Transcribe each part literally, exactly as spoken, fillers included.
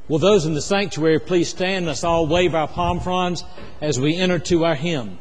Will those in the sanctuary please stand? Let's all wave our palm fronds as we enter to our hymn.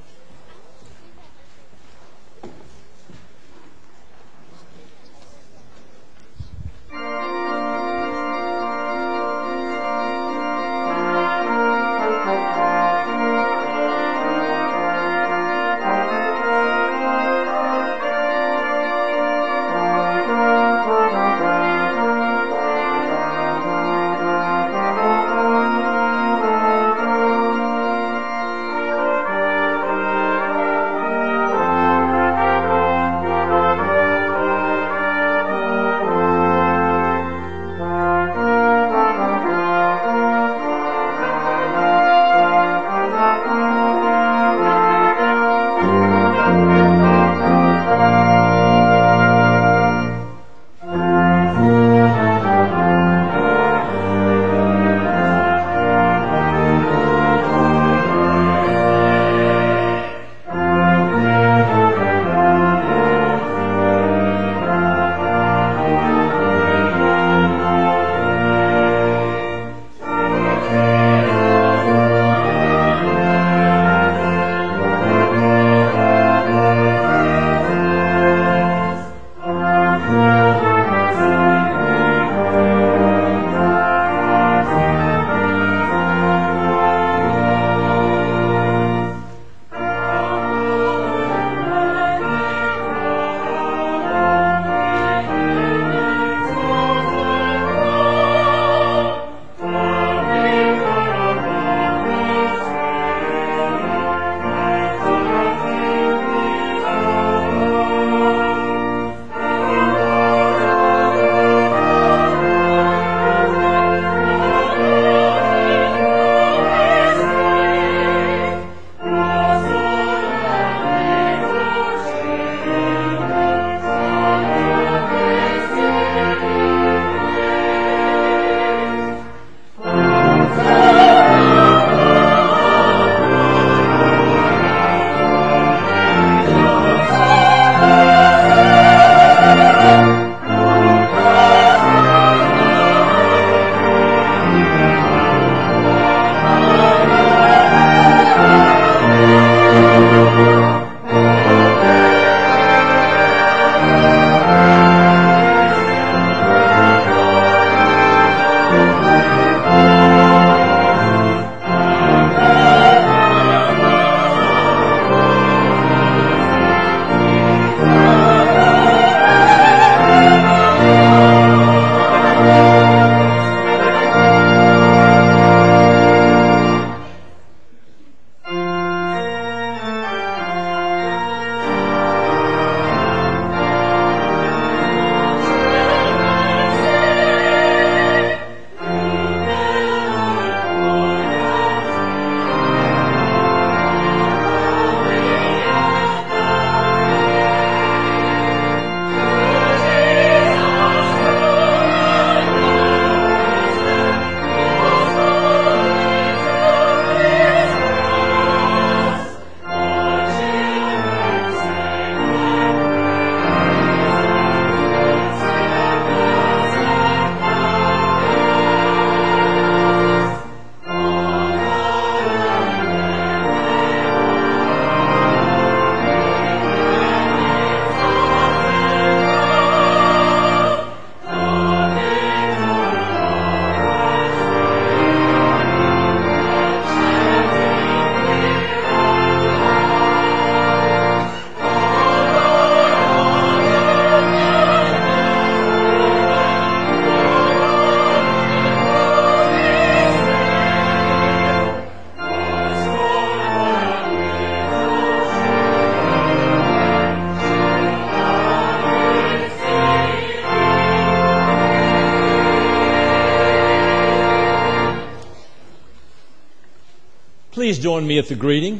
Please join me at the greeting.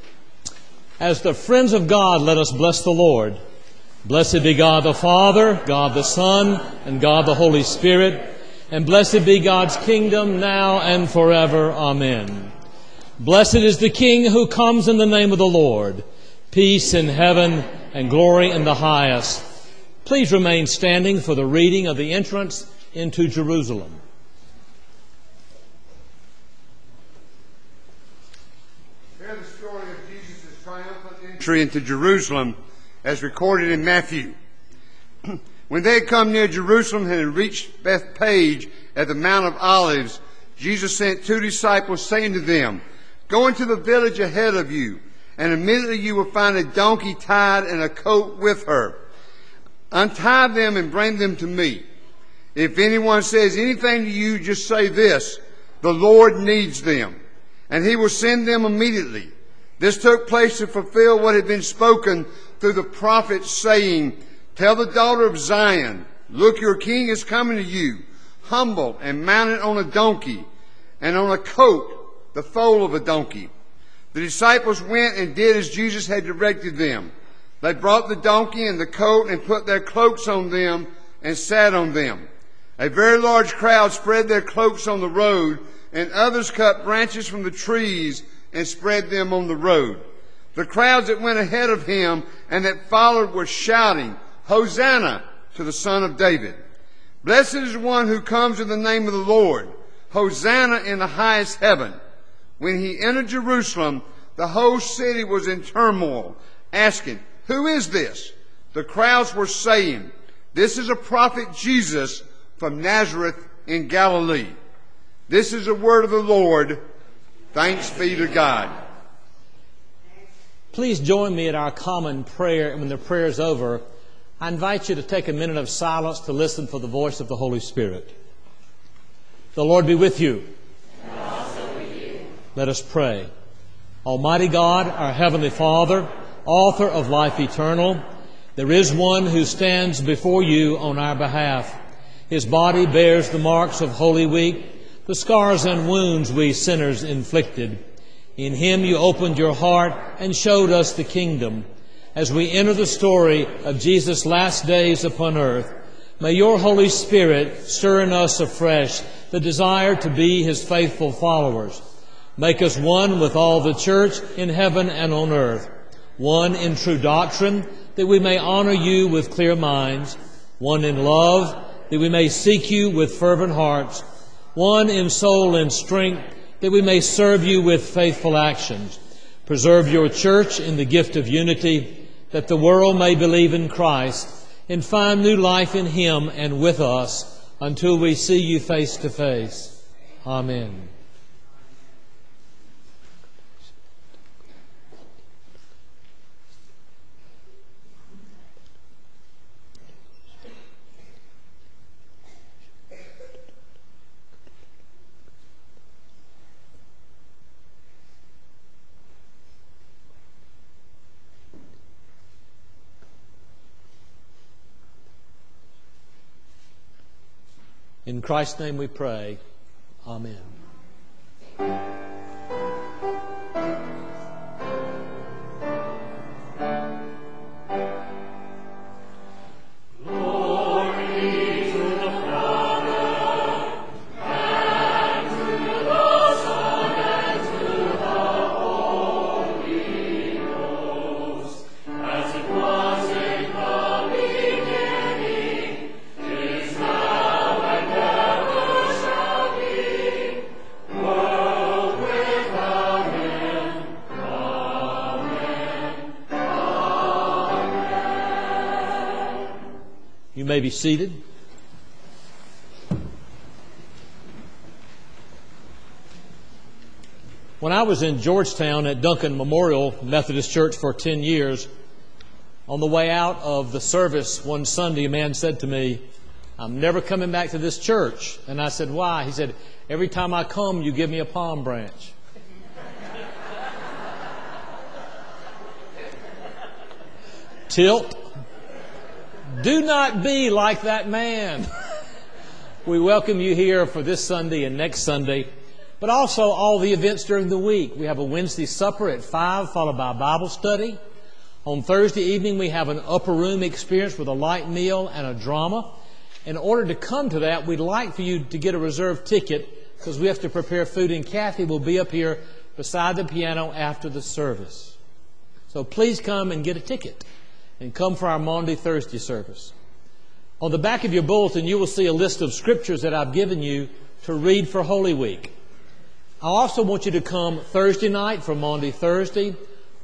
As the friends of God, let us bless the Lord. Blessed be God the Father, God the Son, and God the Holy Spirit. And blessed be God's kingdom now and forever. Amen. Blessed is the King who comes in the name of the Lord. Peace in heaven and glory in the highest. Please remain standing for the reading of the entrance into Jerusalem. entry into Jerusalem, as recorded in Matthew. When they had come near Jerusalem and had reached Bethphage at the Mount of Olives, Jesus sent two disciples, saying to them, "Go into the village ahead of you, and immediately you will find a donkey tied and a coat with her. Untie them and bring them to me. If anyone says anything to you, just say this, 'The Lord needs them,' and he will send them immediately." This took place to fulfill what had been spoken through the prophet, saying, "Tell the daughter of Zion, look, your king is coming to you, humble and mounted on a donkey, and on a coat, the foal of a donkey." The disciples went and did as Jesus had directed them. They brought the donkey and the coat and put their cloaks on them and sat on them. A very large crowd spread their cloaks on the road, and others cut branches from the trees and spread them on the road. The crowds that went ahead of him and that followed were shouting, "Hosanna to the Son of David. Blessed is the one who comes in the name of the Lord. Hosanna in the highest heaven." When he entered Jerusalem, the whole city was in turmoil, asking, "Who is this?" The crowds were saying, "This is a prophet Jesus from Nazareth in Galilee." This is the word of the Lord. Thanks be to God. Please join me in our common prayer, and when the prayer is over, I invite you to take a minute of silence to listen for the voice of the Holy Spirit. The Lord be with you. And also with you. Let us pray. Almighty God, our Heavenly Father, author of life eternal, there is one who stands before you on our behalf. His body bears the marks of Holy Week, the scars and wounds we sinners inflicted. In him you opened your heart and showed us the kingdom. As we enter the story of Jesus' last days upon earth, may your Holy Spirit stir in us afresh the desire to be his faithful followers. Make us one with all the church in heaven and on earth, one in true doctrine, that we may honor you with clear minds, one in love, that we may seek you with fervent hearts, one in soul and strength, that we may serve you with faithful actions. Preserve your church in the gift of unity, that the world may believe in Christ and find new life in him and with us until we see you face to face. Amen. In Christ's name we pray. Amen. You may be seated. When I was in Georgetown at Duncan Memorial Methodist Church for ten years, on the way out of the service one Sunday, a man said to me, "I'm never coming back to this church." And I said, "Why?" He said, "Every time I come, you give me a palm branch." Tilt. Do not be like that man. We welcome you here for this Sunday and next Sunday, but also all the events during the week. We have a Wednesday supper at five, followed by a Bible study. On Thursday evening, we have an upper room experience with a light meal and a drama. In order to come to that, we'd like for you to get a reserved ticket because we have to prepare food, and Kathy will be up here beside the piano after the service. So please come and get a ticket. And come for our Maundy Thursday service. On the back of your bulletin, you will see a list of scriptures that I've given you to read for Holy Week. I also want you to come Thursday night for Maundy Thursday,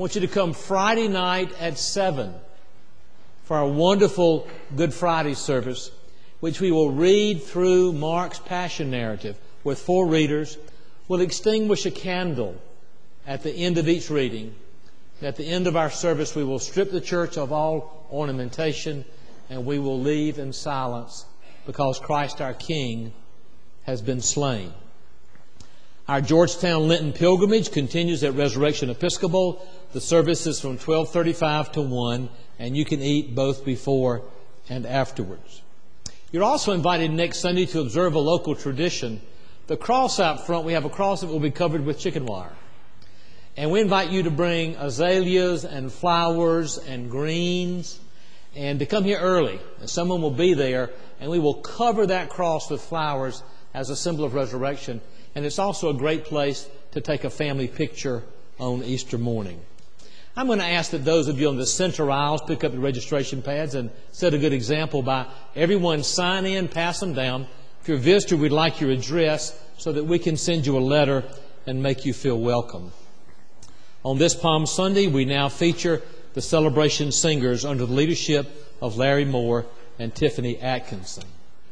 want you to come Friday night at seven for our wonderful Good Friday service, which we will read through Mark's Passion narrative with four readers. We'll extinguish a candle at the end of each reading. At the end of our service, we will strip the church of all ornamentation, and we will leave in silence because Christ our King has been slain. Our Georgetown Lenten pilgrimage continues at Resurrection Episcopal. The service is from twelve thirty-five to one, and you can eat both before and afterwards. You're also invited next Sunday to observe a local tradition. The cross out front, we have a cross that will be covered with chicken wire. And we invite you to bring azaleas and flowers and greens and to come here early. And someone will be there, and we will cover that cross with flowers as a symbol of resurrection. And it's also a great place to take a family picture on Easter morning. I'm going to ask that those of you on the center aisles pick up your registration pads and set a good example by everyone sign in, pass them down. If you're a visitor, we'd like your address so that we can send you a letter and make you feel welcome. On this Palm Sunday, we now feature the Celebration Singers under the leadership of Larry Moore and Tiffany Atkinson.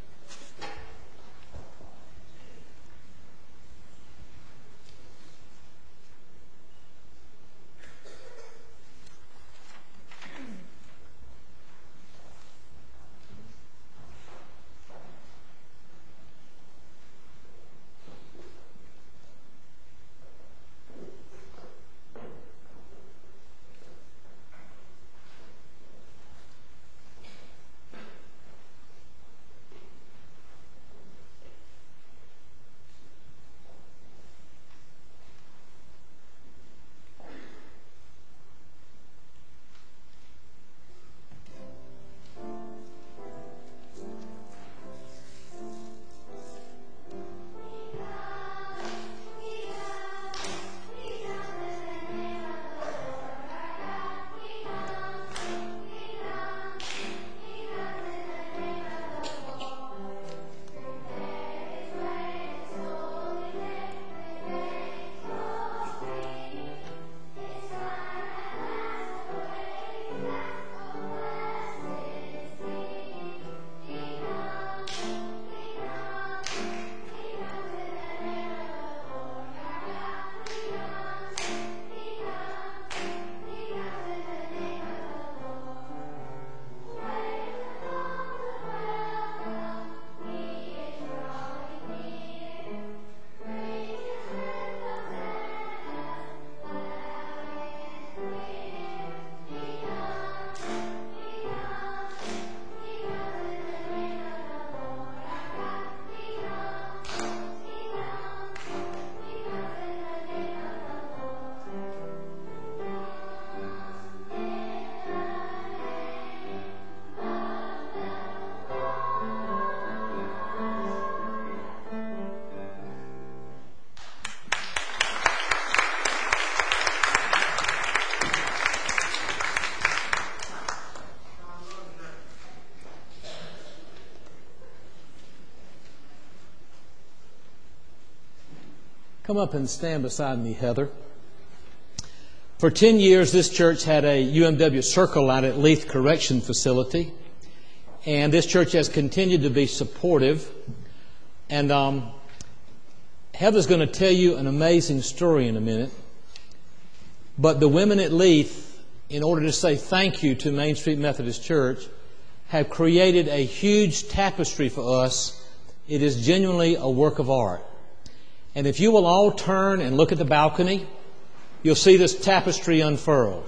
Come up and stand beside me, Heather. For ten years, this church had a U M W circle out at Leith Correction Facility. And this church has continued to be supportive. And um, Heather's going to tell you an amazing story in a minute. But the women at Leith, in order to say thank you to Main Street Methodist Church, have created a huge tapestry for us. It is genuinely a work of art. And if you will all turn and look at the balcony, you'll see this tapestry unfurled.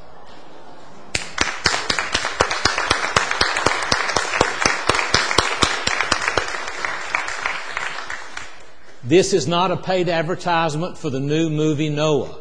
This is not a paid advertisement for the new movie Noah.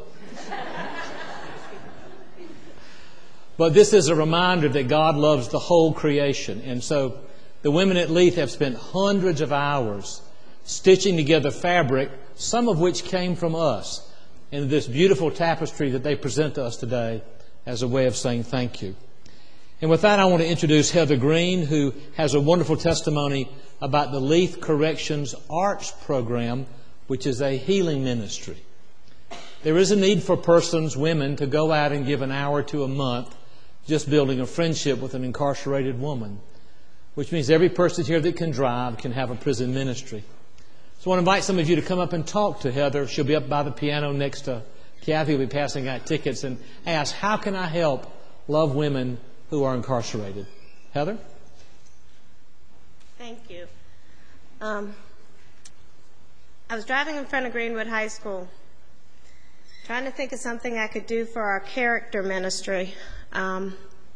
But this is a reminder that God loves the whole creation. And so the women at Leith have spent hundreds of hours stitching together fabric, some of which came from us, in this beautiful tapestry that they present to us today as a way of saying thank you. And with that, I want to introduce Heather Green, who has a wonderful testimony about the Leith Corrections Arts Program, which is a healing ministry. There is a need for persons, women, to go out and give an hour to a month just building a friendship with an incarcerated woman, which means every person here that can drive can have a prison ministry. So I want to invite some of you to come up and talk to Heather. She'll be up by the piano next to Kathy. Will be passing out tickets, and ask, how can I help love women who are incarcerated? Heather? Thank you. Um, I was driving in front of Greenwood High School, trying to think of something I could do for our character ministry. Um,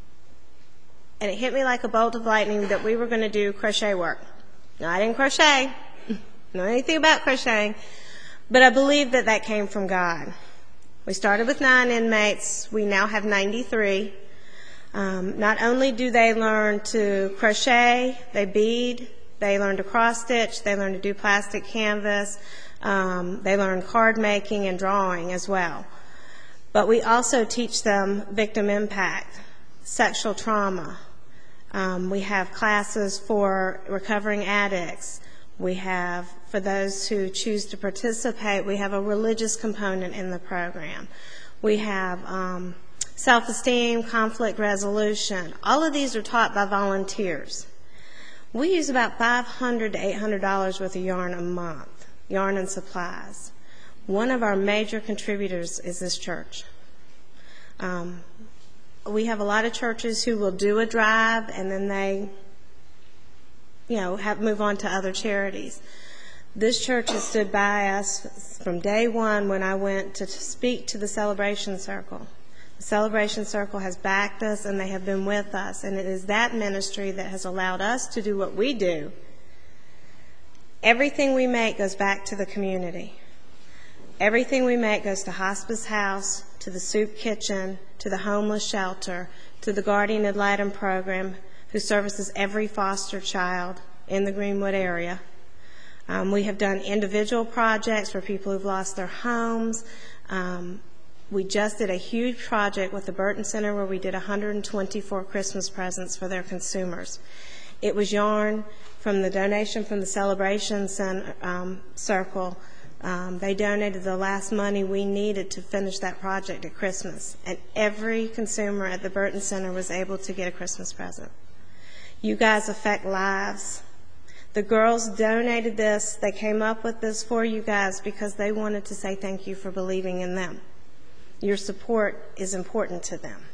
and it hit me like a bolt of lightning that we were going to do crochet work. Now, I didn't crochet, know anything about crocheting, but I believe that that came from God. We started with nine inmates. We now have ninety-three. Um, not only do they learn to crochet, they bead, they learn to cross stitch, they learn to do plastic canvas, um, they learn card making and drawing as well. But we also teach them victim impact, sexual trauma. Um, we have classes for recovering addicts. We have, for those who choose to participate, we have a religious component in the program. We have um, self-esteem, conflict resolution. All of these are taught by volunteers. We use about five hundred to eight hundred dollars worth of yarn a month, yarn and supplies. One of our major contributors is this church. Um, we have a lot of churches who will do a drive and then they, you know, have move on to other charities. This church has stood by us from day one when I went to speak to the Celebration Circle. The Celebration Circle has backed us and they have been with us, and it is that ministry that has allowed us to do what we do. Everything we make goes back to the community. Everything we make goes to Hospice House, to the soup kitchen, to the homeless shelter, to the Guardian Ad Litem program, who services every foster child in the Greenwood area. Um, we have done individual projects for people who've lost their homes. Um, we just did a huge project with the Burton Center where we did one hundred twenty-four Christmas presents for their consumers. It was yarn from the donation from the Celebration Center, um, Circle. Um, they donated the last money we needed to finish that project at Christmas, and every consumer at the Burton Center was able to get a Christmas present. You guys affect lives. The girls donated this. They came up with this for you guys because they wanted to say thank you for believing in them. Your support is important to them.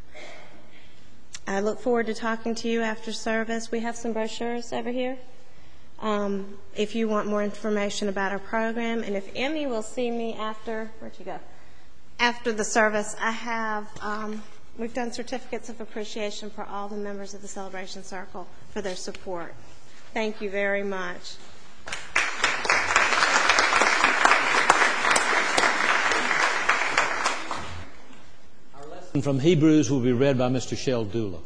I look forward to talking to you after service. We have some brochures over here. Um, if you want more information about our program, and if Emmy will see me after, where'd you go? After the service, I have, um, we've done certificates of appreciation for all the members of the Celebration Circle for their support. Thank you very much. Our lesson from Hebrews will be read by Mister Sheldula.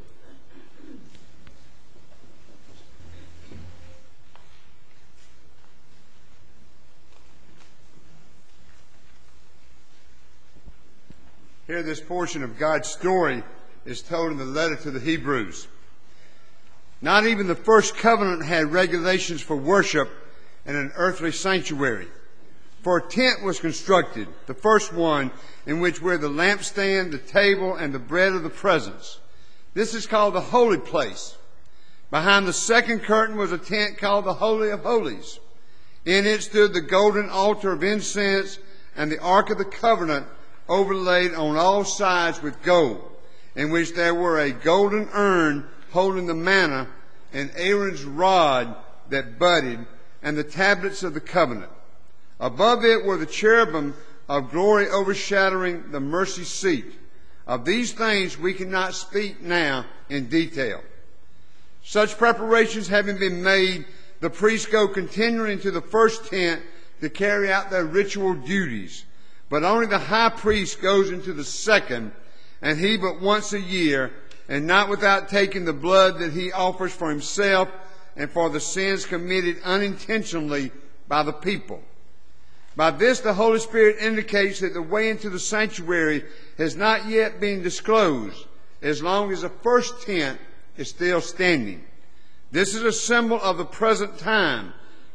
Here, this portion of God's story is told in the letter to the Hebrews. Not even the first covenant had regulations for worship in an earthly sanctuary. For a tent was constructed, the first one, in which were the lampstand, the table, and the bread of the presence. This is called the holy place. Behind the second curtain was a tent called the Holy of Holies. In it stood the golden altar of incense and the Ark of the Covenant, overlaid on all sides with gold, in which there were a golden urn holding the manna, and Aaron's rod that budded, and the tablets of the covenant. Above it were the cherubim of glory overshadowing the mercy seat. Of these things we cannot speak now in detail. Such preparations having been made, the priests go continually into the first tent to carry out their ritual duties. But only the high priest goes into the second, and he but once a year, and not without taking the blood that he offers for himself and for the sins committed unintentionally by the people. By this the Holy Spirit indicates that the way into the sanctuary has not yet been disclosed, as long as the first tent is still standing. This is a symbol of the present time,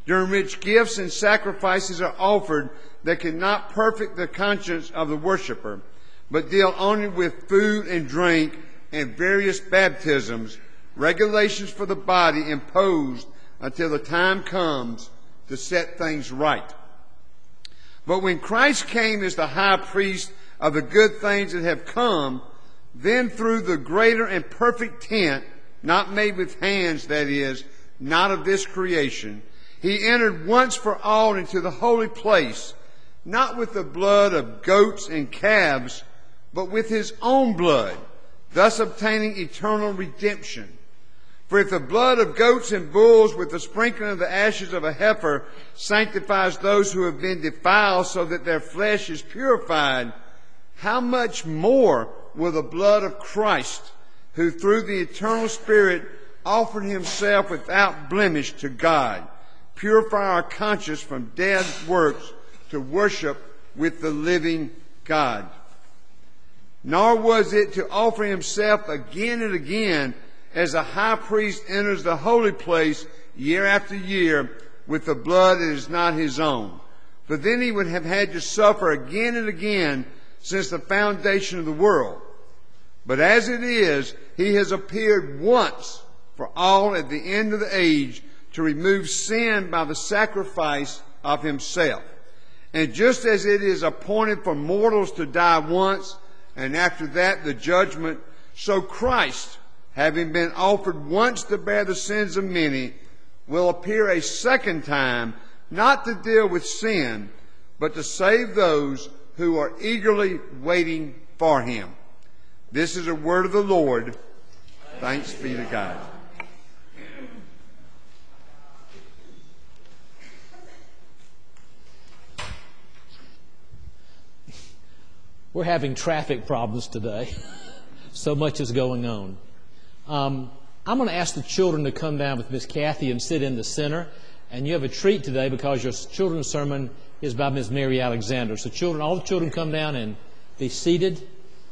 during which gifts and sacrifices are offered that cannot perfect the conscience of the worshiper, but deal only with food and drink and various baptisms, regulations for the body imposed until the time comes to set things right. But when Christ came as the high priest of the good things that have come, then through the greater and perfect tent, not made with hands, that is, not of this creation, he entered once for all into the holy place, not with the blood of goats and calves, but with his own blood, thus obtaining eternal redemption. For if the blood of goats and bulls with the sprinkling of the ashes of a heifer sanctifies those who have been defiled so that their flesh is purified, how much more will the blood of Christ, who through the eternal Spirit offered himself without blemish to God, purify our conscience from dead works to worship with the living God? Nor was it to offer himself again and again as a high priest enters the holy place year after year with the blood that is not his own. For then he would have had to suffer again and again since the foundation of the world. But as it is, he has appeared once for all at the end of the age to remove sin by the sacrifice of himself. And just as it is appointed for mortals to die once, and after that the judgment, so Christ, having been offered once to bear the sins of many, will appear a second time, not to deal with sin, but to save those who are eagerly waiting for him. This is a word of the Lord. Thanks be to God. We're having traffic problems today. So much is going on. Um, I'm going to ask the children to come down with Miss Kathy and sit in the center. And you have a treat today because your children's sermon is by Miss Mary Alexander. So children, all the children come down and be seated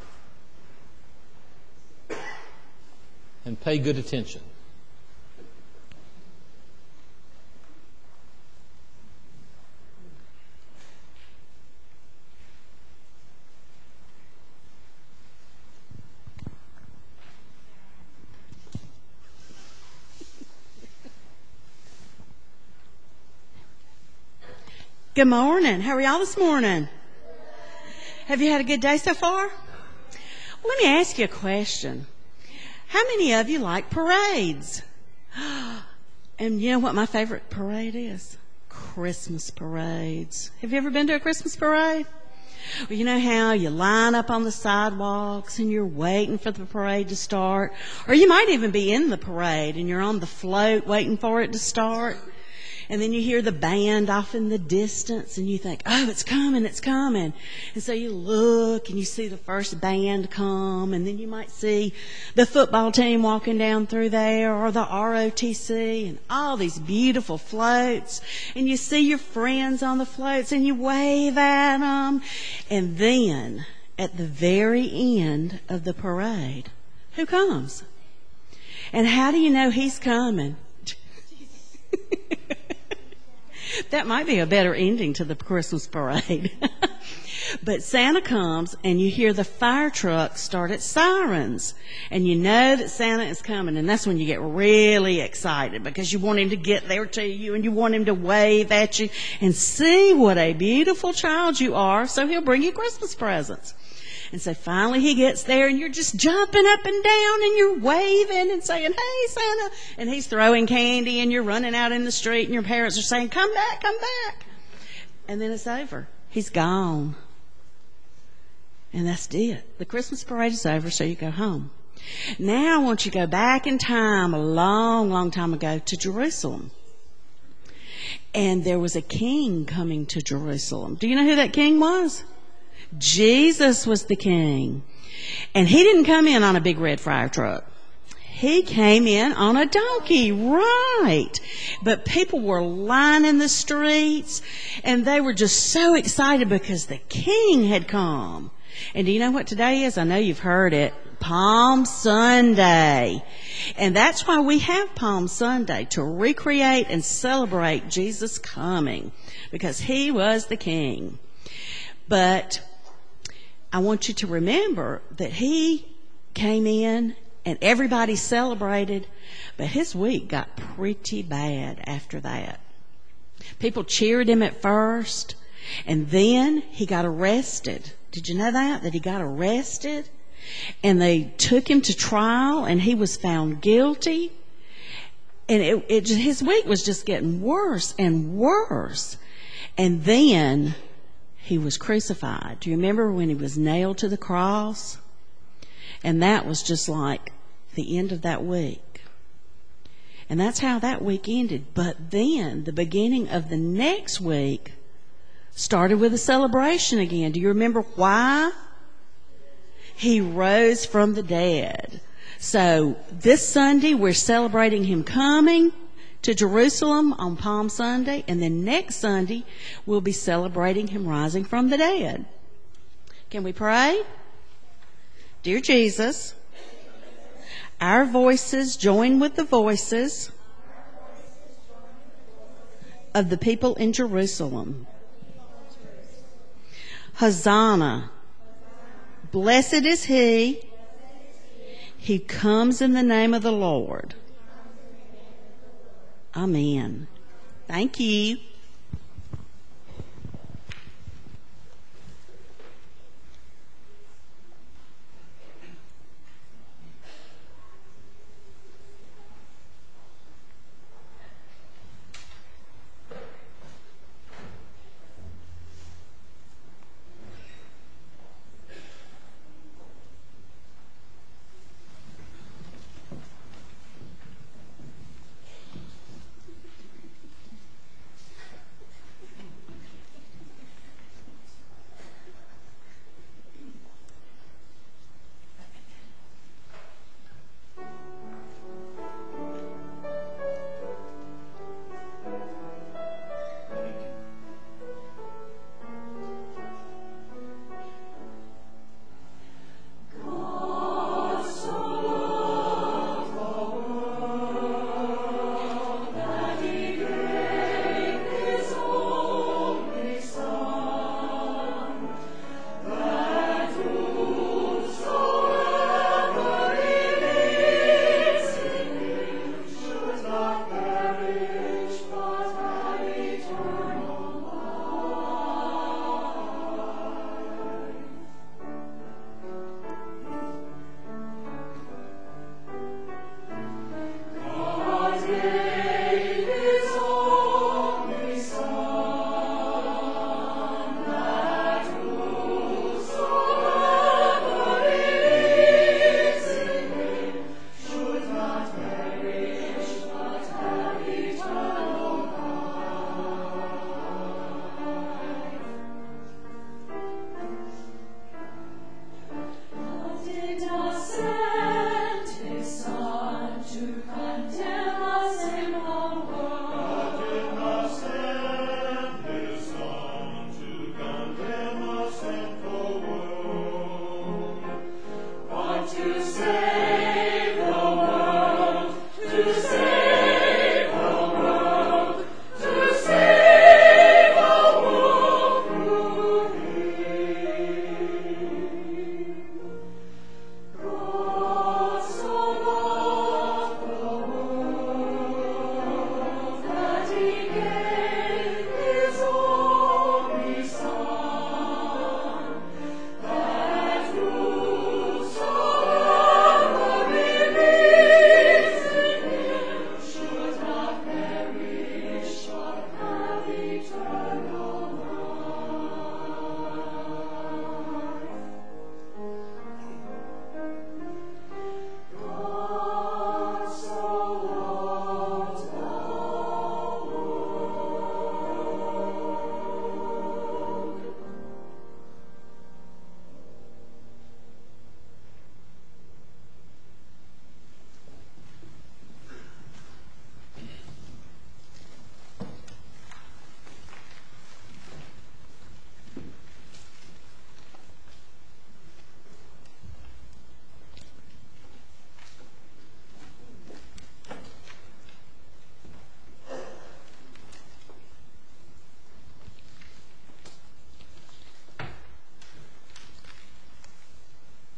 and pay good attention. Good morning. How are y'all this morning? Have you had a good day so far? Let me ask you a question. How many of you like parades? And you know what my favorite parade is? Christmas parades. Have you ever been to a Christmas parade? Well, you know how you line up on the sidewalks and you're waiting for the parade to start? Or you might even be in the parade and you're on the float waiting for it to start. And then you hear the band off in the distance and you think, oh, it's coming, it's coming. And so you look and you see the first band come, and then you might see the football team walking down through there, or the R O T C, and all these beautiful floats. And you see your friends on the floats and you wave at them. And then at the very end of the parade, who comes? And how do you know he's coming? That might be a better ending to the Christmas parade. But Santa comes and you hear the fire truck start its sirens. And you know that Santa is coming. And that's when you get really excited because you want him to get there to you and you want him to wave at you and see what a beautiful child you are. So he'll bring you Christmas presents. And so finally he gets there and you're just jumping up and down and you're waving and saying, hey, Santa. And he's throwing candy and you're running out in the street and your parents are saying, come back, come back. And then it's over. He's gone. And that's it. The Christmas parade is over, so you go home. Now I want you to go back in time, a long, long time ago, to Jerusalem. And there was a king coming to Jerusalem. Do you know who that king was? Jesus was the king. And he didn't come in on a big red fire truck. He came in on a donkey, right. But people were lining the streets, and they were just so excited because the king had come. And do you know what today is? I know you've heard it. Palm Sunday. And that's why we have Palm Sunday, to recreate and celebrate Jesus' coming, because he was the king. But I want you to remember that he came in and everybody celebrated, but his week got pretty bad after that. People cheered him at first, and then he got arrested. Did you know that? That he got arrested? And they took him to trial, and he was found guilty. And it, it, his week was just getting worse and worse. And then he was crucified. Do you remember when he was nailed to the cross? And that was just like the end of that week. And that's how that week ended. But then the beginning of the next week started with a celebration again. Do you remember why? He rose from the dead. So this Sunday we're celebrating him coming to Jerusalem on Palm Sunday, and then next Sunday we'll be celebrating him rising from the dead. Can we pray? Dear Jesus, our voices join with the voices of the people in Jerusalem. Hosanna. Blessed is he who comes in the name of the Lord. Amen. Thank you.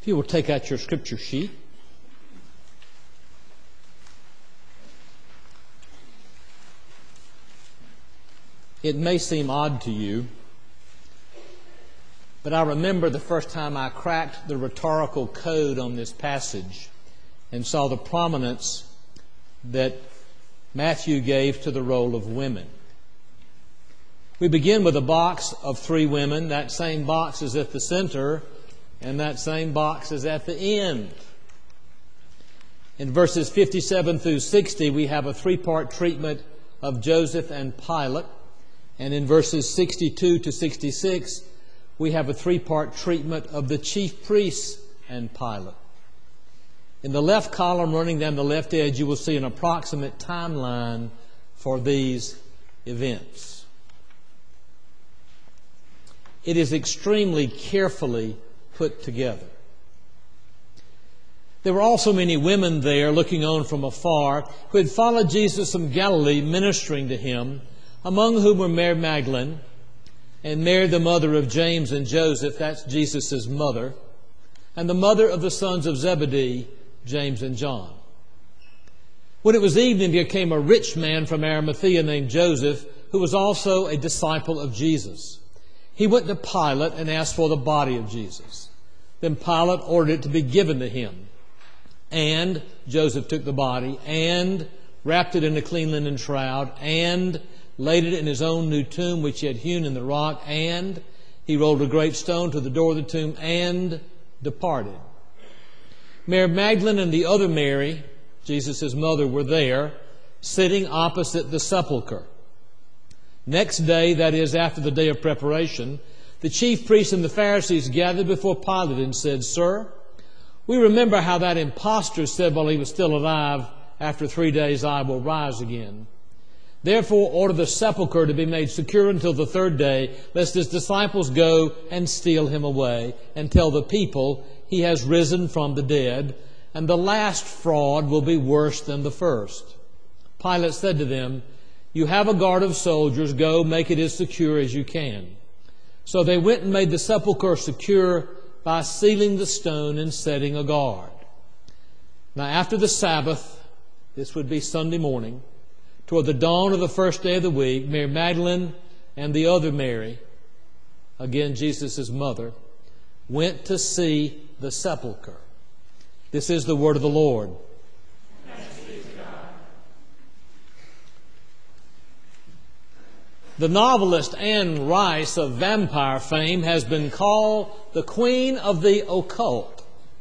If you will take out your scripture sheet. It may seem odd to you, but I remember the first time I cracked the rhetorical code on this passage and saw the prominence that Matthew gave to the role of women. We begin with a box of three women. That same box is at the center, and that same box is at the end. In verses fifty-seven through sixty, we have a three-part treatment of Joseph and Pilate. And in verses sixty-two to sixty-six, we have a three-part treatment of the chief priests and Pilate. In the left column, running down the left edge, you will see an approximate timeline for these events. It is extremely carefully put together. There were also many women there looking on from afar who had followed Jesus from Galilee ministering to him, among whom were Mary Magdalene and Mary the mother of James and Joseph, that's Jesus' mother, and the mother of the sons of Zebedee, James and John. When it was evening, there came a rich man from Arimathea named Joseph, who was also a disciple of Jesus. He went to Pilate and asked for the body of Jesus. Then Pilate ordered it to be given to him. And Joseph took the body and wrapped it in a clean linen shroud and laid it in his own new tomb which he had hewn in the rock, and he rolled a great stone to the door of the tomb and departed. Mary Magdalene and the other Mary, Jesus' mother, were there, sitting opposite the sepulchre. Next day, that is, after the day of preparation, the chief priests and the Pharisees gathered before Pilate and said, "Sir, we remember how that impostor said while he was still alive, 'After three days I will rise again.' Therefore, order the sepulchre to be made secure until the third day, lest his disciples go and steal him away and tell the people he has risen from the dead, and the last fraud will be worse than the first." Pilate said to them, "You have a guard of soldiers. Go, make it as secure as you can." So they went and made the sepulchre secure by sealing the stone and setting a guard. Now after the Sabbath, this would be Sunday morning, toward the dawn of the first day of the week, Mary Magdalene and the other Mary, again Jesus' mother, went to see the sepulchre. This is the word of the Lord. Thanks be to God. The novelist Anne Rice of vampire fame has been called the Queen of the Occult.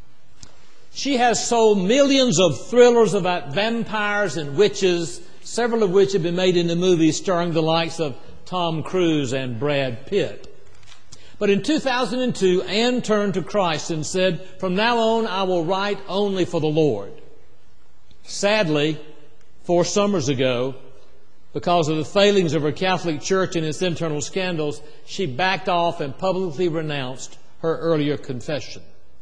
She has sold millions of thrillers about vampires and witches, several of which have been made into movies starring the likes of Tom Cruise and Brad Pitt. But in two thousand two, Anne turned to Christ and said, "From now on, I will write only for the Lord." Sadly, four summers ago, because of the failings of her Catholic Church and its internal scandals, she backed off and publicly renounced her earlier confession.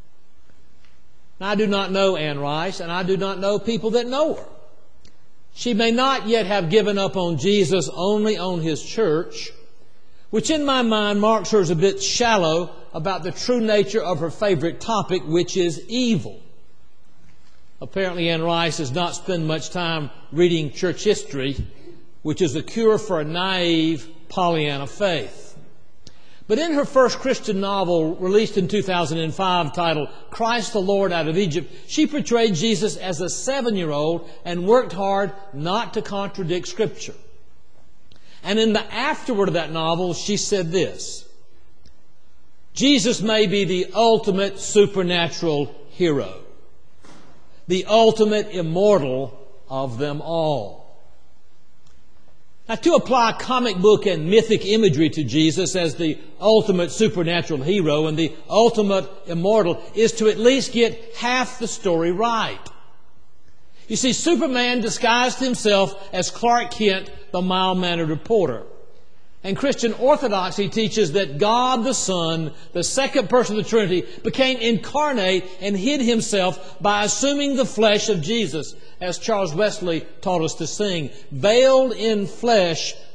Now, I do not know Anne Rice, and I do not know people that know her. She may not yet have given up on Jesus, only on His church, which in my mind marks her as a bit shallow about the true nature of her favorite topic, which is evil. Apparently, Anne Rice does not spend much time reading church history, which is a cure for a naive Pollyanna faith. But in her first Christian novel, released in two thousand five, titled Christ the Lord Out of Egypt, she portrayed Jesus as a seven-year-old and worked hard not to contradict Scripture. And in the afterword of that novel, she said this: Jesus may be the ultimate supernatural hero, the ultimate immortal of them all. Now, to apply comic book and mythic imagery to Jesus as the ultimate supernatural hero and the ultimate immortal is to at least get half the story right. You see, Superman disguised himself as Clark Kent, the mild-mannered reporter. And Christian orthodoxy teaches that God the Son, the second person of the Trinity, became incarnate and hid Himself by assuming the flesh of Jesus, as Charles Wesley taught us to sing. Veiled in flesh,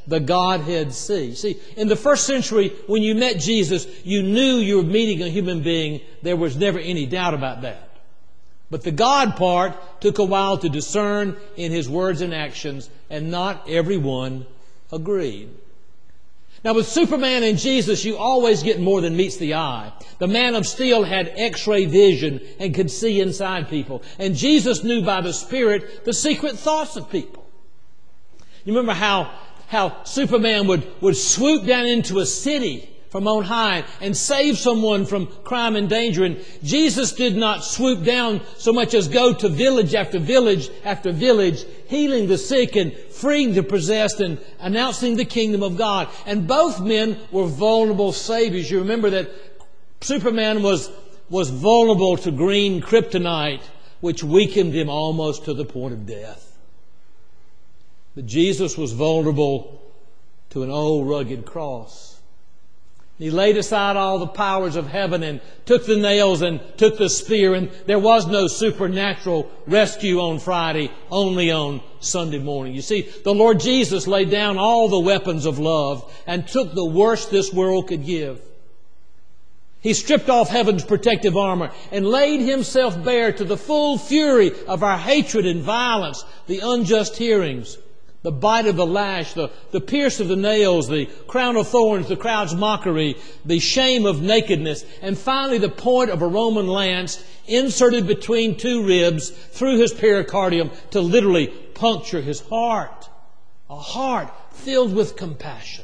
the Godhead see. See, in the first century, when you met Jesus, you knew you were meeting a human being. There was never any doubt about that. But the God part took a while to discern in His words and actions, and not everyone agreed. Now, with Superman and Jesus, you always get more than meets the eye. The man of steel had X-ray vision and could see inside people. And Jesus knew by the Spirit the secret thoughts of people. You remember how, how Superman would, would swoop down into a city from on high and save someone from crime and danger. And Jesus did not swoop down so much as go to village after village after village, healing the sick and freeing the possessed and announcing the kingdom of God. And both men were vulnerable saviors. You remember that Superman was, was vulnerable to green kryptonite, which weakened him almost to the point of death. But Jesus was vulnerable to an old rugged cross. He laid aside all the powers of heaven and took the nails and took the spear, and there was no supernatural rescue on Friday, only on Sunday morning. You see, the Lord Jesus laid down all the weapons of love and took the worst this world could give. He stripped off heaven's protective armor and laid Himself bare to the full fury of our hatred and violence, the unjust hearings, the bite of the lash, the, the pierce of the nails, the crown of thorns, the crowd's mockery, the shame of nakedness, and finally the point of a Roman lance inserted between two ribs through His pericardium to literally puncture His heart. A heart filled with compassion.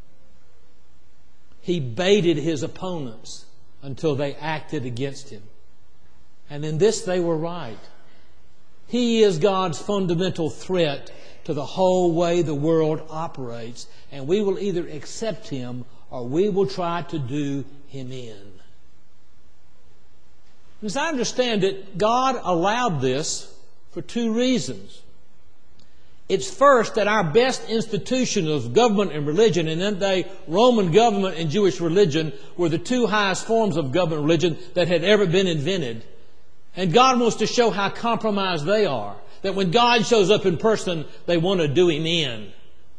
He baited His opponents until they acted against Him. And in this they were right. He is God's fundamental threat to the whole way the world operates, and we will either accept Him or we will try to do Him in. As I understand it, God allowed this for two reasons. It's first that our best institution of government and religion, and in that day Roman government and Jewish religion were the two highest forms of government religion that had ever been invented. And God wants to show how compromised they are. That when God shows up in person, they want to do Him in.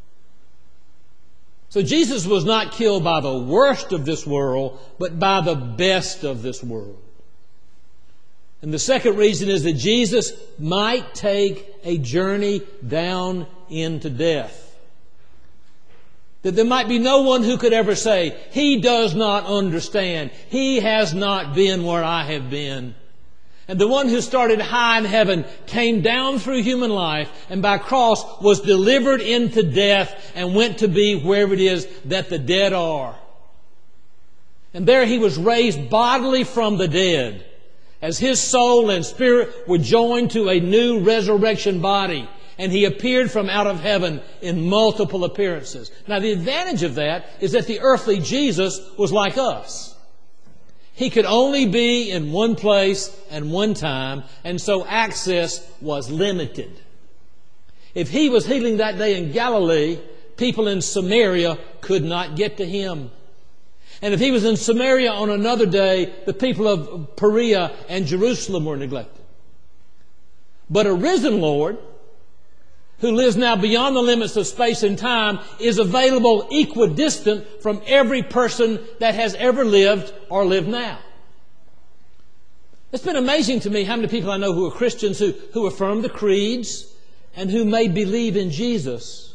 So Jesus was not killed by the worst of this world, but by the best of this world. And the second reason is that Jesus might take a journey down into death. That there might be no one who could ever say, He does not understand. He has not been where I have been. And the one who started high in heaven came down through human life and by cross was delivered into death and went to be wherever it is that the dead are. And there He was raised bodily from the dead as His soul and spirit were joined to a new resurrection body. And He appeared from out of heaven in multiple appearances. Now the advantage of that is that the earthly Jesus was like us. He could only be in one place and one time, and so access was limited. If He was healing that day in Galilee, people in Samaria could not get to Him. And if He was in Samaria on another day, the people of Perea and Jerusalem were neglected. But a risen Lord, who lives now beyond the limits of space and time, is available equidistant from every person that has ever lived or live now. It's been amazing to me how many people I know who are Christians who, who affirm the creeds and who may believe in Jesus,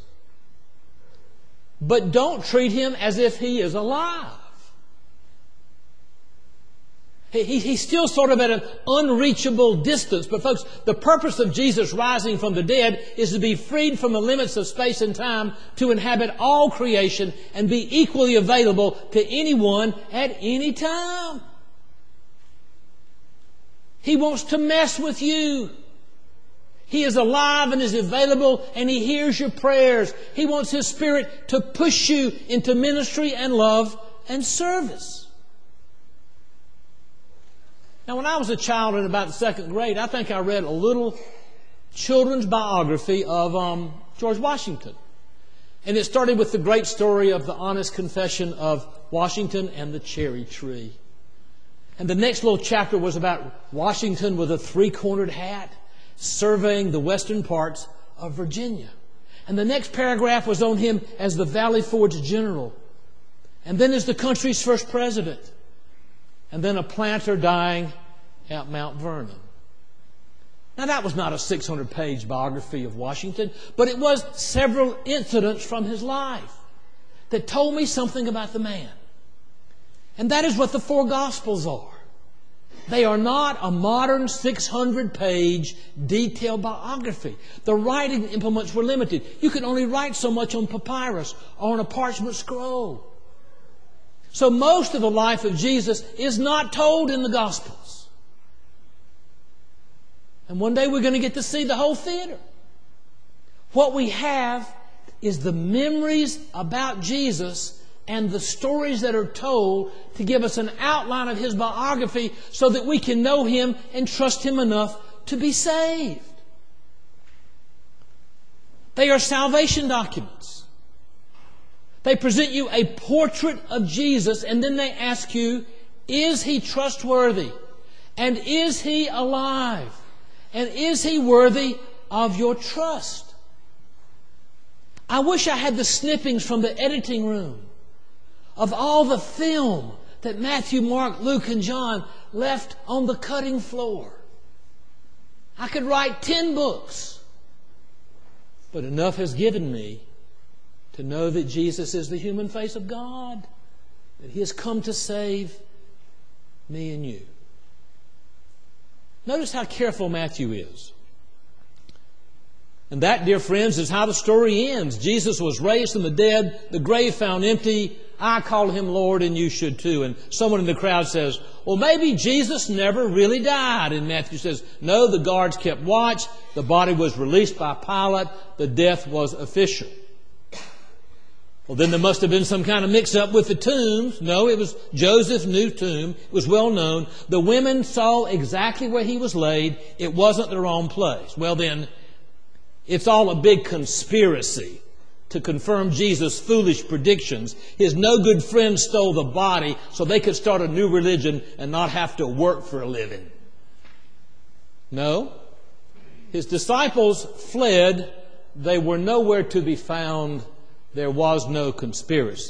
but don't treat Him as if He is alive. He, he's still sort of at an unreachable distance. But folks, the purpose of Jesus rising from the dead is to be freed from the limits of space and time to inhabit all creation and be equally available to anyone at any time. He wants to mess with you. He is alive and is available, and He hears your prayers. He wants His Spirit to push you into ministry and love and service. Now, when I was a child in about the second grade, I think I read a little children's biography of um, George Washington. And it started with the great story of the honest confession of Washington and the cherry tree. And the next little chapter was about Washington with a three-cornered hat surveying the western parts of Virginia. And the next paragraph was on him as the Valley Forge general. And then as the country's first president. And then a planter dying at Mount Vernon. Now that was not a six hundred page biography of Washington, but it was several incidents from his life that told me something about the man. And that is what the four Gospels are. They are not a modern six hundred page detailed biography. The writing implements were limited. You could only write so much on papyrus or on a parchment scroll. So most of the life of Jesus is not told in the Gospels. And one day we're going to get to see the whole theater. What we have is the memories about Jesus and the stories that are told to give us an outline of his biography so that we can know him and trust him enough to be saved. They are salvation documents. They present you a portrait of Jesus, and then they ask you, is he trustworthy? And is he alive? And is he worthy of your trust? I wish I had the snippings from the editing room of all the film that Matthew, Mark, Luke, and John left on the cutting floor. I could write ten books, but enough has given me to know that Jesus is the human face of God, that he has come to save me and you. Notice how careful Matthew is. And that, dear friends, is how the story ends. Jesus was raised from the dead, the grave found empty. I call him Lord, and you should too. And someone in the crowd says, well, maybe Jesus never really died. And Matthew says, no, the guards kept watch. The body was released by Pilate. The death was official. Well, then there must have been some kind of mix-up with the tombs. No, it was Joseph's new tomb. It was well known. The women saw exactly where he was laid. It wasn't the wrong place. Well, then, it's all a big conspiracy to confirm Jesus' foolish predictions. His no-good friends stole the body so they could start a new religion and not have to work for a living. No. His disciples fled. They were nowhere to be found. There was no conspiracy.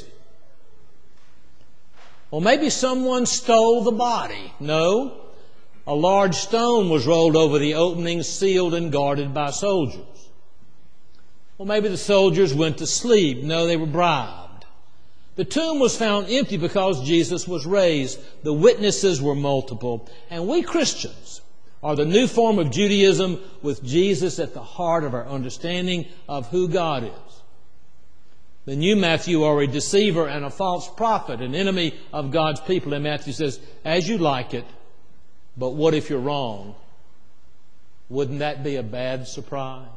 Well, maybe someone stole the body. No. A large stone was rolled over the opening, sealed and guarded by soldiers. Well, maybe the soldiers went to sleep. No, they were bribed. The tomb was found empty because Jesus was raised. The witnesses were multiple. And we Christians are the new form of Judaism with Jesus at the heart of our understanding of who God is. The new Matthew are a deceiver and a false prophet, an enemy of God's people. And Matthew says, as you like it, but what if you're wrong? Wouldn't that be a bad surprise?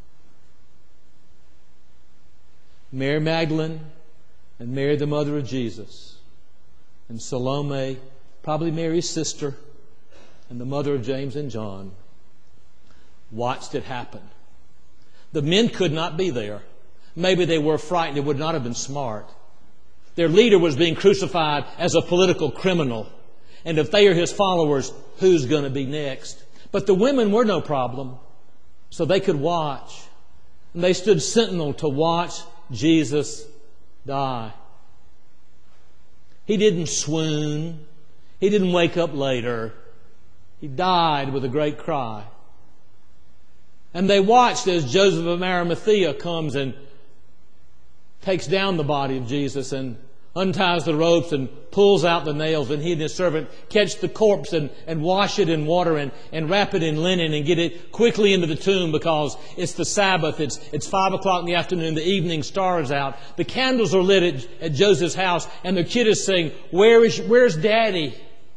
Mary Magdalene and Mary, the mother of Jesus, and Salome, probably Mary's sister, and the mother of James and John, watched it happen. The men could not be there. Maybe they were frightened. It would not have been smart. Their leader was being crucified as a political criminal. And if they are his followers, who's going to be next? But the women were no problem. So they could watch. And they stood sentinel to watch Jesus die. He didn't swoon. He didn't wake up later. He died with a great cry. And they watched as Joseph of Arimathea comes and takes down the body of Jesus and unties the ropes and pulls out the nails, and he and his servant catch the corpse and, and wash it in water and, and wrap it in linen and get it quickly into the tomb because it's the Sabbath. It's, it's five o'clock in the afternoon. The evening star is out. The candles are lit at, at Joseph's house, and the kid is saying, Where is, where's Daddy?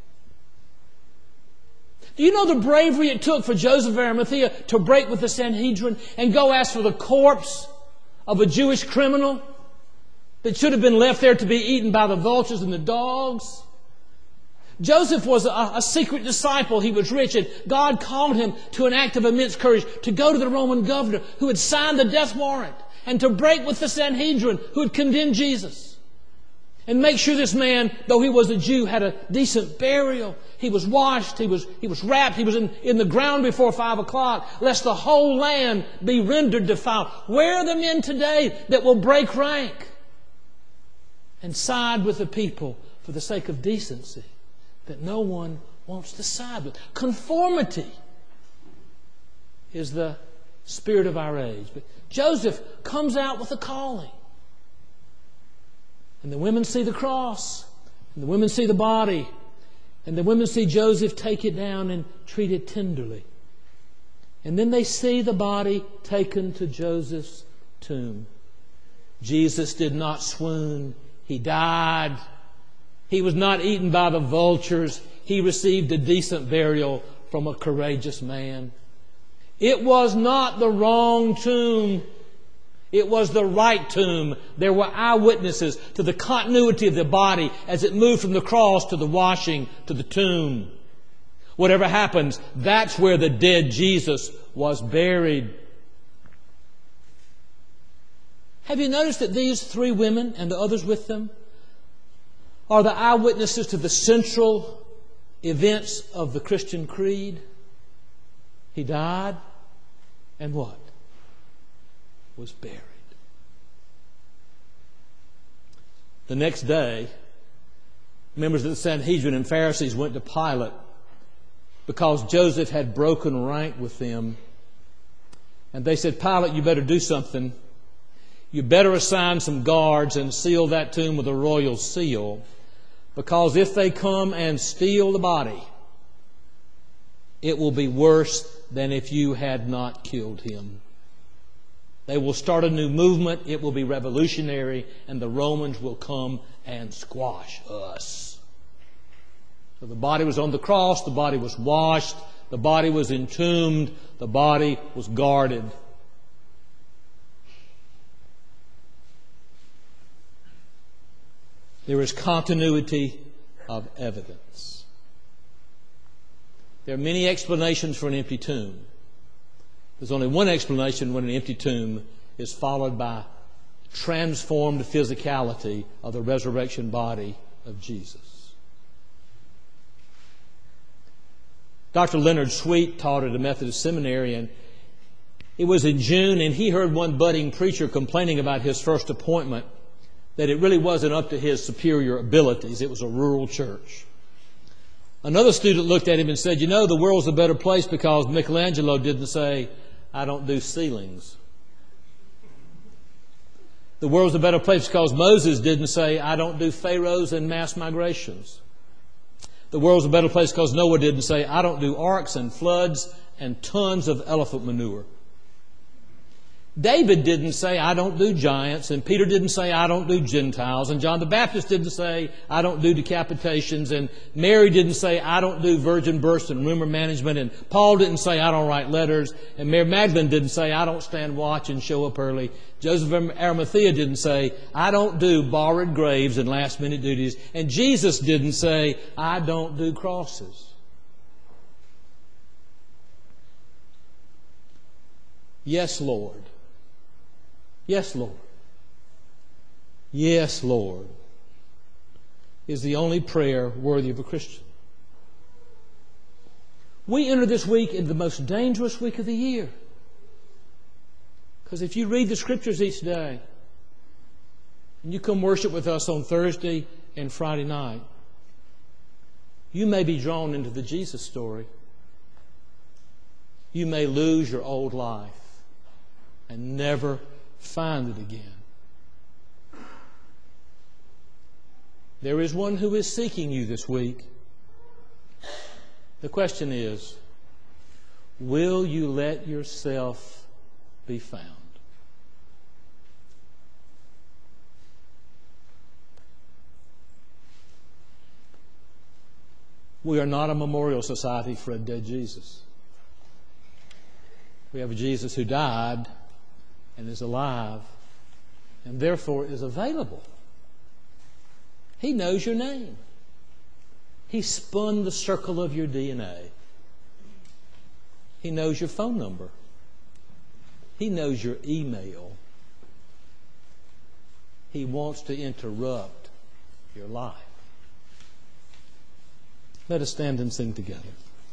Do you know the bravery it took for Joseph of Arimathea to break with the Sanhedrin and go ask for the corpse of a Jewish criminal that should have been left there to be eaten by the vultures and the dogs? Joseph was a, a secret disciple. He was rich, and God called him to an act of immense courage to go to the Roman governor who had signed the death warrant and to break with the Sanhedrin who had condemned Jesus. And make sure this man, though he was a Jew, had a decent burial. He was washed, he was, he was wrapped, he was in, in the ground before five o'clock, lest the whole land be rendered defiled. Where are the men today that will break rank and side with the people for the sake of decency that no one wants to side with? Conformity is the spirit of our age. But Joseph comes out with a calling. And the women see the cross, and the women see the body, and the women see Joseph take it down and treat it tenderly. And then they see the body taken to Joseph's tomb. Jesus did not swoon. He died. He was not eaten by the vultures. He received a decent burial from a courageous man. It was not the wrong tomb. It was the right tomb. There were eyewitnesses to the continuity of the body as it moved from the cross to the washing to the tomb. Whatever happens, that's where the dead Jesus was buried. Have you noticed that these three women and the others with them are the eyewitnesses to the central events of the Christian creed? He died and what? Was buried. The next day, members of the Sanhedrin and Pharisees went to Pilate because Joseph had broken rank with them. And they said, Pilate, you better do something. You better assign some guards and seal that tomb with a royal seal, because if they come and steal the body, it will be worse than if you had not killed him. They will start a new movement. It will be revolutionary, and the Romans will come and squash us. So the body was on the cross. The body was washed. The body was entombed. The body was guarded. There is continuity of evidence. There are many explanations for an empty tomb. There's only one explanation when an empty tomb is followed by transformed physicality of the resurrection body of Jesus. Doctor Leonard Sweet taught at a Methodist seminary, and it was in June, and he heard one budding preacher complaining about his first appointment that it really wasn't up to his superior abilities. It was a rural church. Another student looked at him and said, you know, the world's a better place because Michelangelo didn't say, I don't do ceilings. The world's a better place because Moses didn't say, I don't do pharaohs and mass migrations. The world's a better place because Noah didn't say, I don't do arks and floods and tons of elephant manure. David didn't say, I don't do giants, and Peter didn't say, I don't do Gentiles, and John the Baptist didn't say, I don't do decapitations, and Mary didn't say, I don't do virgin births and rumor management, and Paul didn't say, I don't write letters, and Mary Magdalene didn't say, I don't stand watch and show up early. Joseph of Arimathea didn't say, I don't do borrowed graves and last-minute duties, and Jesus didn't say, I don't do crosses. Yes, Lord. Yes, Lord. Yes, Lord, is the only prayer worthy of a Christian. We enter this week in the most dangerous week of the year. Because if you read the Scriptures each day, and you come worship with us on Thursday and Friday night, you may be drawn into the Jesus story. You may lose your old life and never find it again. There is one who is seeking you this week. The question is, will you let yourself be found? We are not a memorial society for a dead Jesus. We have a Jesus who died and is alive, and therefore is available. He knows your name. He spun the circle of your D N A. He knows your phone number. He knows your email. He wants to interrupt your life. Let us stand and sing together.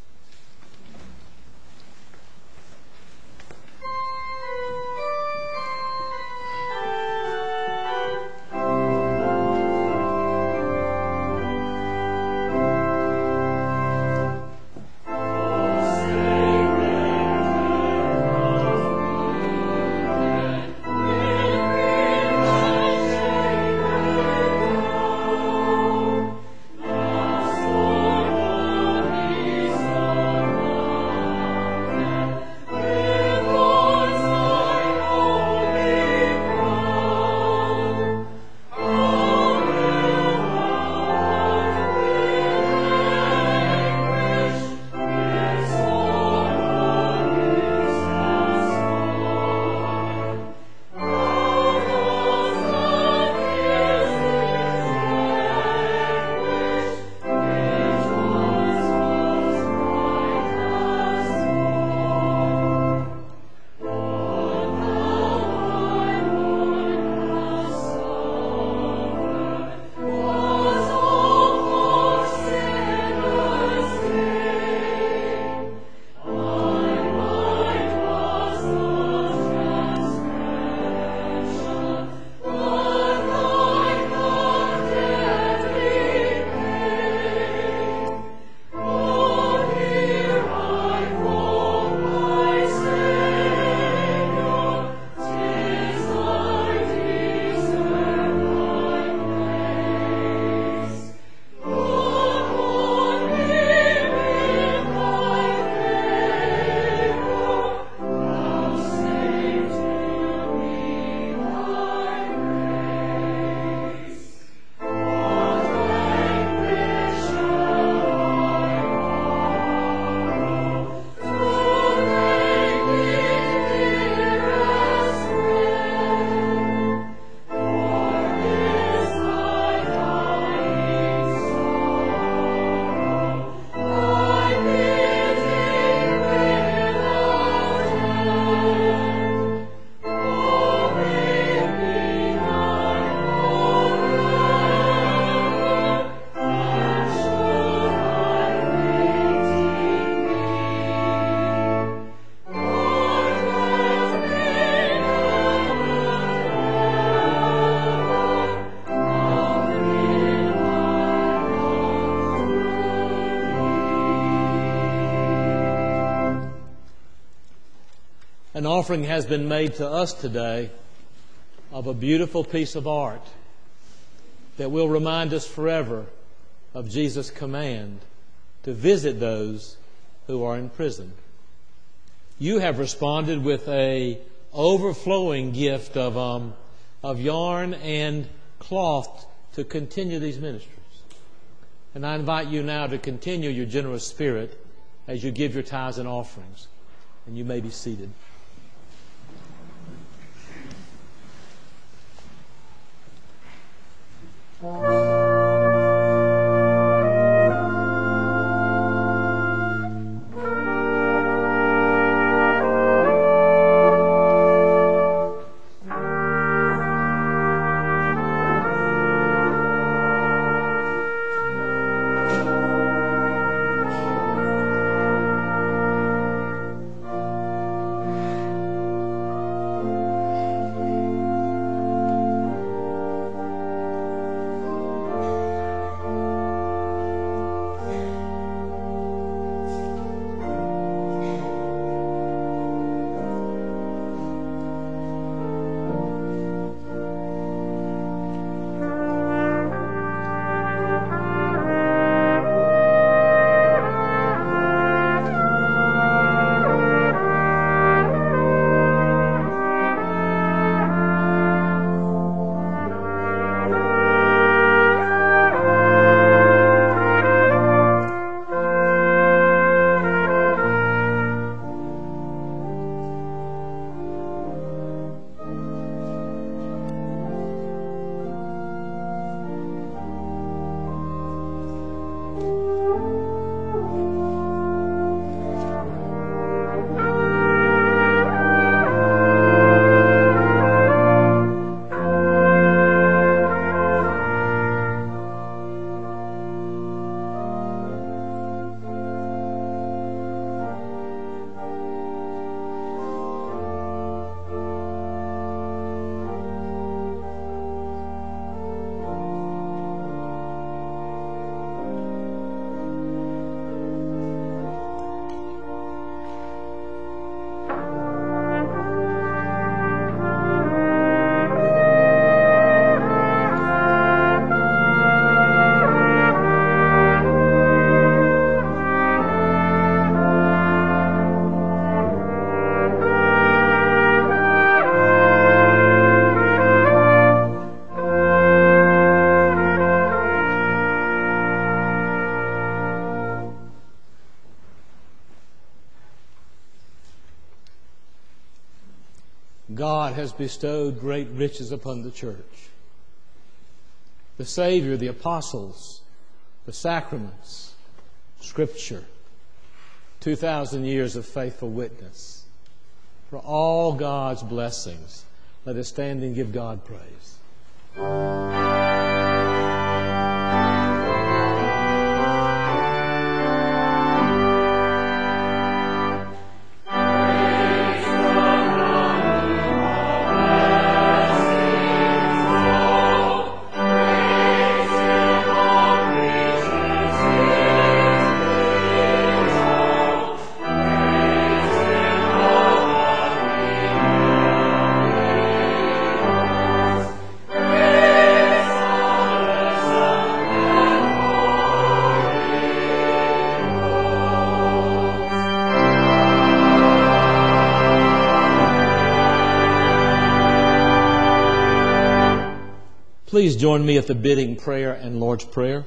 An offering has been made to us today of a beautiful piece of art that will remind us forever of Jesus' command to visit those who are in prison. You have responded with a overflowing gift of um, of yarn and cloth to continue these ministries. And I invite you now to continue your generous spirit as you give your tithes and offerings. And you may be seated. has bestowed great riches upon the church. The Savior, the apostles, the sacraments, Scripture, two thousand years of faithful witness. For all God's blessings, let us stand and give God praise. Please join me at the bidding prayer and Lord's Prayer.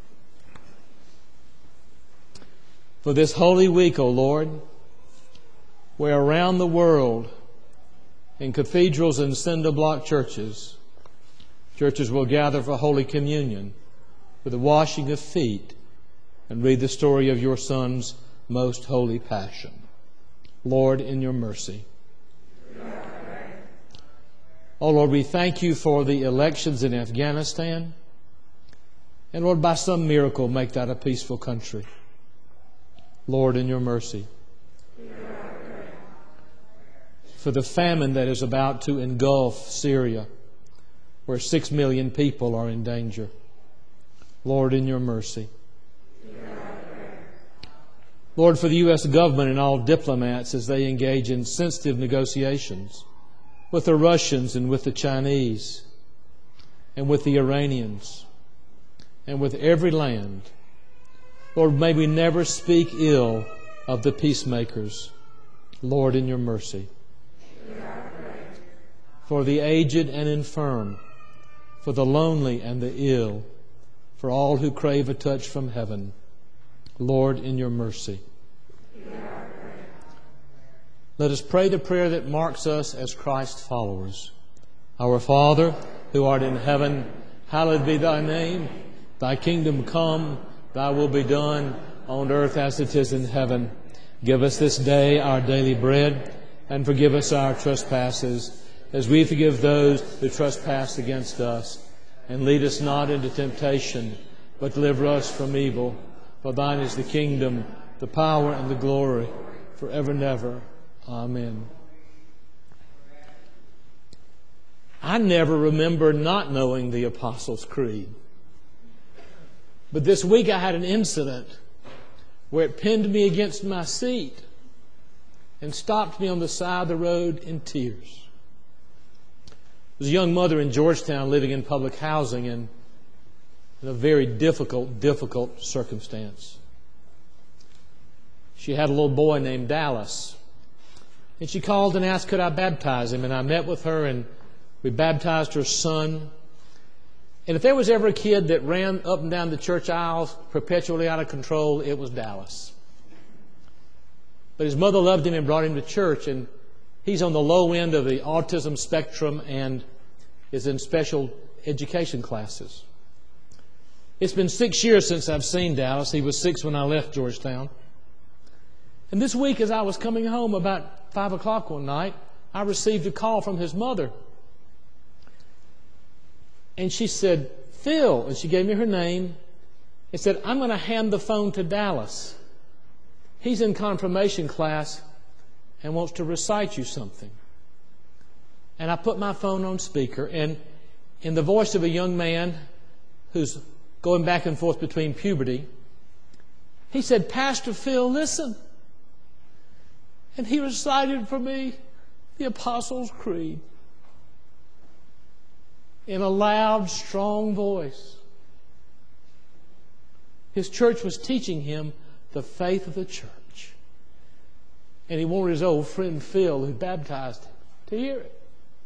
For this holy week, O Lord, where around the world, in cathedrals and cinder block churches, churches will gather for Holy Communion, for the washing of feet, and read the story of your Son's most holy passion. Lord, in your mercy. Oh Lord, we thank you for the elections in Afghanistan. And Lord, by some miracle, make that a peaceful country. Lord, in your mercy. For the famine that is about to engulf Syria, where six million people are in danger. Lord, in your mercy. Lord, for the U S government and all diplomats as they engage in sensitive negotiations with the Russians and with the Chinese and with the Iranians and with every land. Lord, may we never speak ill of the peacemakers. Lord, in your mercy. For the aged and infirm, for the lonely and the ill, for all who crave a touch from heaven. Lord, in your mercy. Let us pray the prayer that marks us as Christ's followers. Our Father, who art in heaven, hallowed be thy name. Thy kingdom come, thy will be done, on earth as it is in heaven. Give us this day our daily bread, and forgive us our trespasses, as we forgive those who trespass against us. And lead us not into temptation, but deliver us from evil. For thine is the kingdom, the power, and the glory, forever and ever. Amen. I never remember not knowing the Apostles' Creed. But this week I had an incident where it pinned me against my seat and stopped me on the side of the road in tears. There was a young mother in Georgetown living in public housing in, in a very difficult, difficult circumstance. She had a little boy named Dallas. And she called and asked, could I baptize him? And I met with her and we baptized her son. And if there was ever a kid that ran up and down the church aisles perpetually out of control, it was Dallas. But his mother loved him and brought him to church. And he's on the low end of the autism spectrum and is in special education classes. It's been six years since I've seen Dallas. He was six when I left Georgetown. And this week as I was coming home about five o'clock one night, I received a call from his mother. And she said, Phil, and she gave me her name, and said, I'm going to hand the phone to Dallas. He's in confirmation class and wants to recite you something. And I put my phone on speaker, and in the voice of a young man who's going back and forth between puberty, he said, Pastor Phil, listen. And he recited for me the Apostles' Creed in a loud, strong voice. His church was teaching him the faith of the church. And he wanted his old friend Phil, who baptized him, to hear it.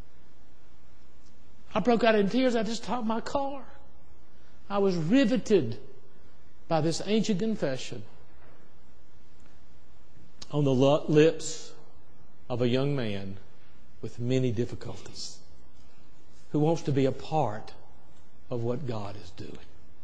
I broke out in tears. I just stopped my car. I was riveted by this ancient confession on the lips of a young man with many difficulties, who wants to be a part of what God is doing.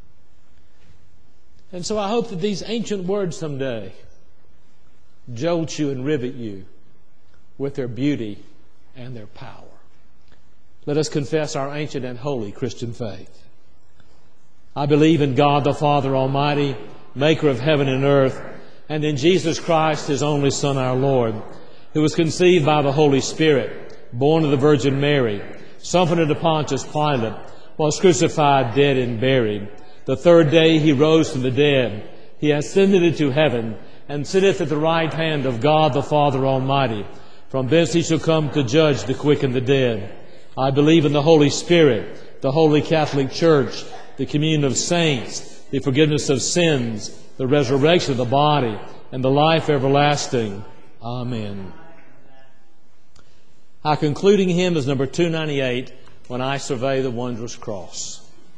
And so I hope that these ancient words someday jolt you and rivet you with their beauty and their power. Let us confess our ancient and holy Christian faith. I believe in God the Father Almighty, maker of heaven and earth, and in Jesus Christ, His only Son, our Lord, who was conceived by the Holy Spirit, born of the Virgin Mary, suffered under Pontius Pilate, was crucified, dead, and buried. The third day He rose from the dead. He ascended into heaven, and sitteth at the right hand of God the Father Almighty. From thence He shall come to judge the quick and the dead. I believe in the Holy Spirit, the Holy Catholic Church, the communion of saints, the forgiveness of sins, the resurrection of the body, and the life everlasting. Amen. Our concluding hymn is number two ninety-eight, When I Survey the Wondrous Cross.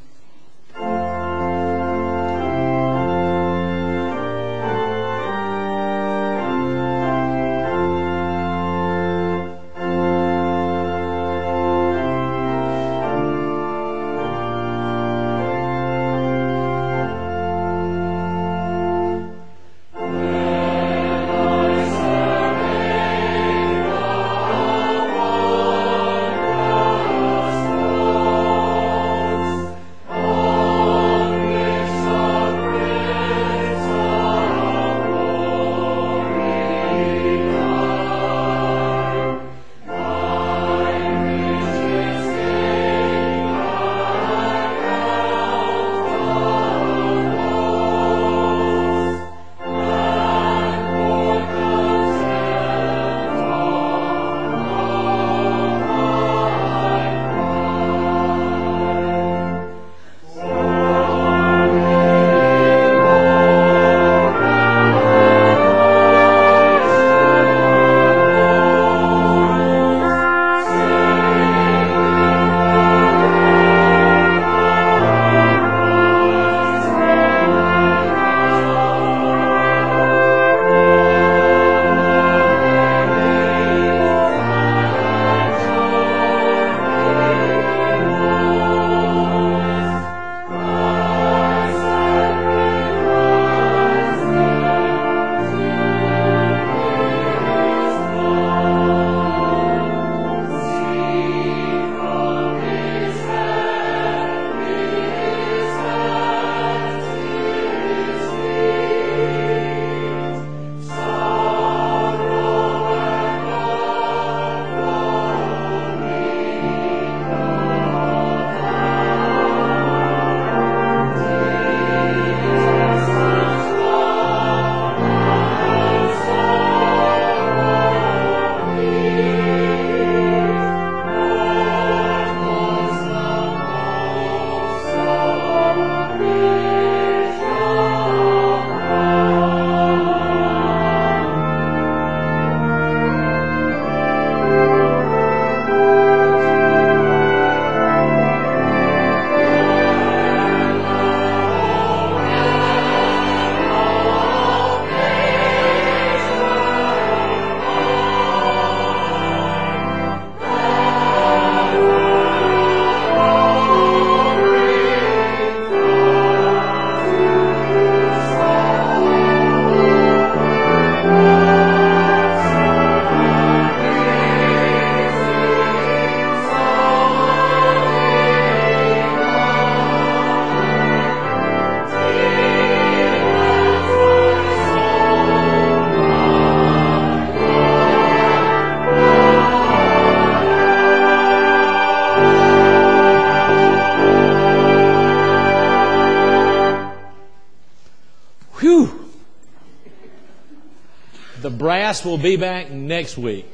The brass will be back next week.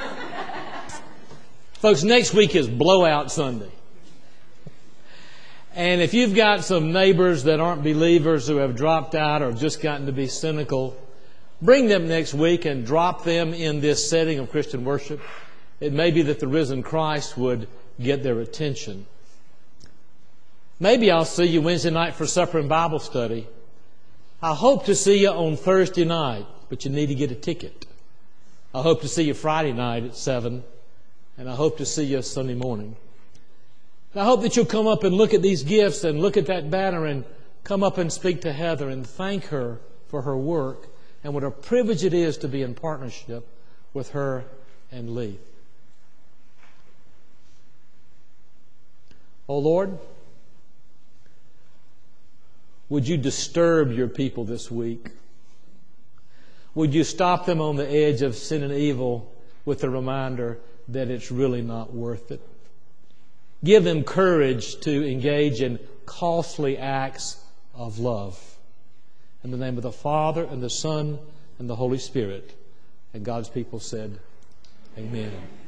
Folks, next week is Blowout Sunday. And if you've got some neighbors that aren't believers who have dropped out or have just gotten to be cynical, bring them next week and drop them in this setting of Christian worship. It may be that the risen Christ would get their attention. Maybe I'll see you Wednesday night for supper and Bible study. I hope to see you on Thursday night, but you need to get a ticket. I hope to see you Friday night at seven And I hope to see you Sunday morning. And I hope that you'll come up and look at these gifts and look at that banner and come up and speak to Heather and thank her for her work and what a privilege it is to be in partnership with her and Lee. Oh Lord, would you disturb your people this week? Would you stop them on the edge of sin and evil with a reminder that it's really not worth it? Give them courage to engage in costly acts of love. In the name of the Father, and the Son, and the Holy Spirit. And God's people said, Amen.